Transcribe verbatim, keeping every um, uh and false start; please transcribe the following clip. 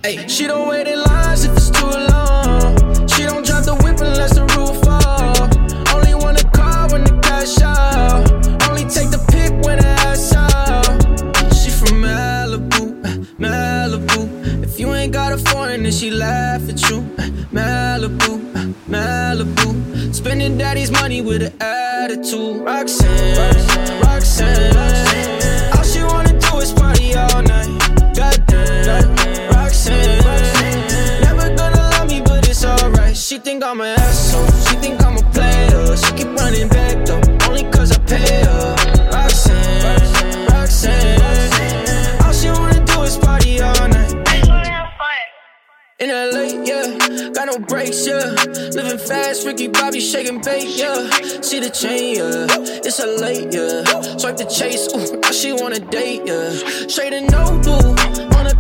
Ay, she don't wait in lines if it's too long. She don't drop the whip unless the roof fall. Only wanna call when the cash out. Only take the pic when the ass out. She from Malibu, Malibu. If you ain't got a foreign, then she laugh at you. Malibu, Malibu. Spending daddy's money with an attitude. Roxanne, Roxanne, Roxanne, Roxanne. All she wanna do is party all night. Goddamn, Roxanne, Roxanne. Never gonna love me, but it's alright. She think I'm an asshole. She think I'm a player. She keep running back though, only cause I pay her. Roxanne, Roxanne, Roxanne, Roxanne. All she wanna do is party all night. In L A, yeah, got no brakes, yeah. Living fast, Ricky Bobby shaking bait, yeah. See the chain, yeah, it's a late, yeah. Swipe the chase, ooh, now she wanna date, yeah. Straight and no blue, on a